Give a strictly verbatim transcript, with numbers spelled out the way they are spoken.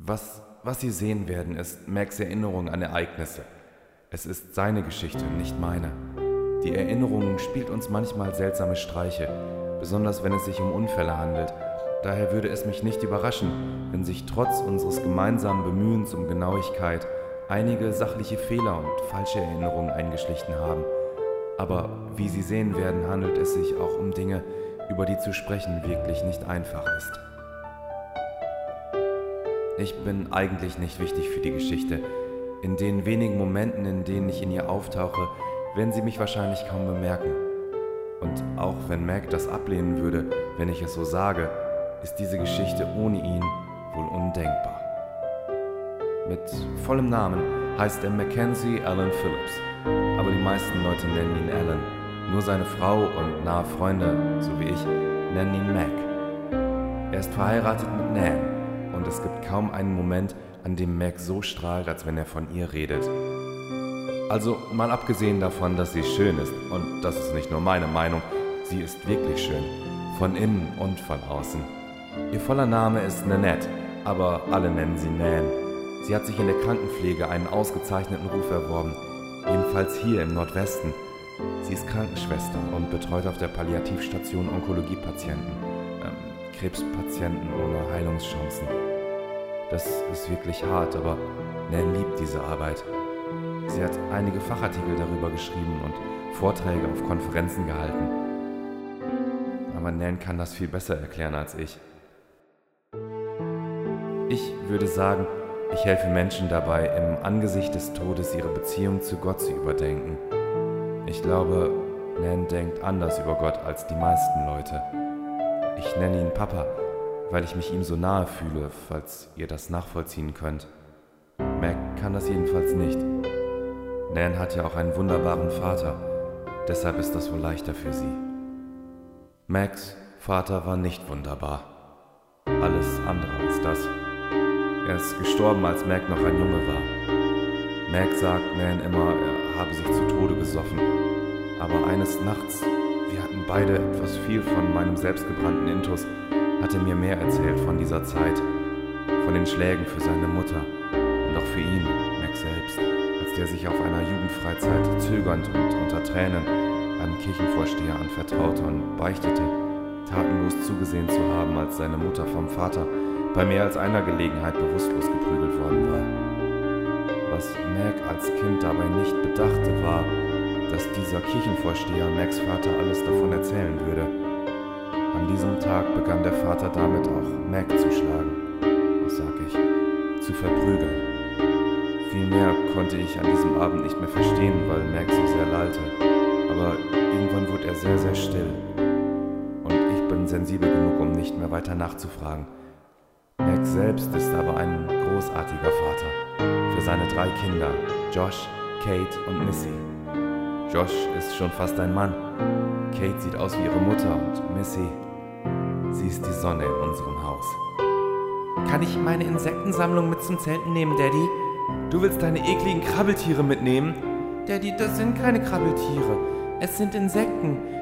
Was, was Sie sehen werden, ist Macs Erinnerung an Ereignisse. Es ist seine Geschichte, nicht meine. Die Erinnerung spielt uns manchmal seltsame Streiche, besonders wenn es sich um Unfälle handelt. Daher würde es mich nicht überraschen, wenn sich trotz unseres gemeinsamen Bemühens um Genauigkeit einige sachliche Fehler und falsche Erinnerungen eingeschlichen haben. Aber wie Sie sehen werden, handelt es sich auch um Dinge, über die zu sprechen wirklich nicht einfach ist. Ich bin eigentlich nicht wichtig für die Geschichte. In den wenigen Momenten, in denen ich in ihr auftauche, werden Sie mich wahrscheinlich kaum bemerken. Und auch wenn Mac das ablehnen würde, wenn ich es so sage, ist diese Geschichte ohne ihn wohl undenkbar. Mit vollem Namen heißt er Mackenzie Alan Phillips, aber die meisten Leute nennen ihn Alan. Nur seine Frau und nahe Freunde, so wie ich, nennen ihn Mac. Er ist verheiratet mit Nan und es gibt kaum einen Moment, an dem Mac so strahlt, als wenn er von ihr redet. Also mal abgesehen davon, dass sie schön ist, und das ist nicht nur meine Meinung, sie ist wirklich schön, von innen und von außen. Ihr voller Name ist Nanette, aber alle nennen sie Nan. Sie hat sich in der Krankenpflege einen ausgezeichneten Ruf erworben, jedenfalls hier im Nordwesten. Sie ist Krankenschwester und betreut auf der Palliativstation Onkologiepatienten, ähm, Krebspatienten ohne Heilungschancen. Das ist wirklich hart, aber Nan liebt diese Arbeit. Sie hat einige Fachartikel darüber geschrieben und Vorträge auf Konferenzen gehalten. Aber Nan kann das viel besser erklären als ich. Ich würde sagen, ich helfe Menschen dabei, im Angesicht des Todes ihre Beziehung zu Gott zu überdenken. Ich glaube, Nan denkt anders über Gott als die meisten Leute. Ich nenne ihn Papa, weil ich mich ihm so nahe fühle, falls ihr das nachvollziehen könnt. Mac kann das jedenfalls nicht. Nan hat ja auch einen wunderbaren Vater, deshalb ist das wohl leichter für sie. Macs Vater war nicht wunderbar. Alles andere als das. Er ist gestorben, als Mac noch ein Junge war. Mac sagt Nan immer, er habe sich zu Tode gesoffen. Aber eines Nachts, wir hatten beide etwas viel von meinem selbstgebrannten Intus, hat er mir mehr erzählt von dieser Zeit, von den Schlägen für seine Mutter und auch für ihn, Mac selbst, als der sich auf einer Jugendfreizeit zögernd und unter Tränen einem Kirchenvorsteher anvertraute und beichtete, tatenlos zugesehen zu haben, als seine Mutter vom Vater bei mehr als einer Gelegenheit bewusstlos geprügelt worden war. Was Mac als Kind dabei nicht bedachte, war, dass dieser Kirchenvorsteher Macs Vater alles davon erzählen würde. An diesem Tag begann der Vater damit auch Mac zu schlagen, was sag ich, zu verprügeln. Viel mehr konnte ich an diesem Abend nicht mehr verstehen, weil Mac so sehr lallte, aber irgendwann wurde er sehr, sehr still. Und ich bin sensibel genug, um nicht mehr weiter nachzufragen. Mac selbst ist aber ein großartiger Vater für seine drei Kinder, Josh, Kate und Missy. Josh ist schon fast ein Mann. Kate sieht aus wie ihre Mutter und Missy, sie ist die Sonne in unserem Haus. Kann ich meine Insektensammlung mit zum Zelten nehmen, Daddy? Du willst deine ekligen Krabbeltiere mitnehmen? Daddy, das sind keine Krabbeltiere. Es sind Insekten.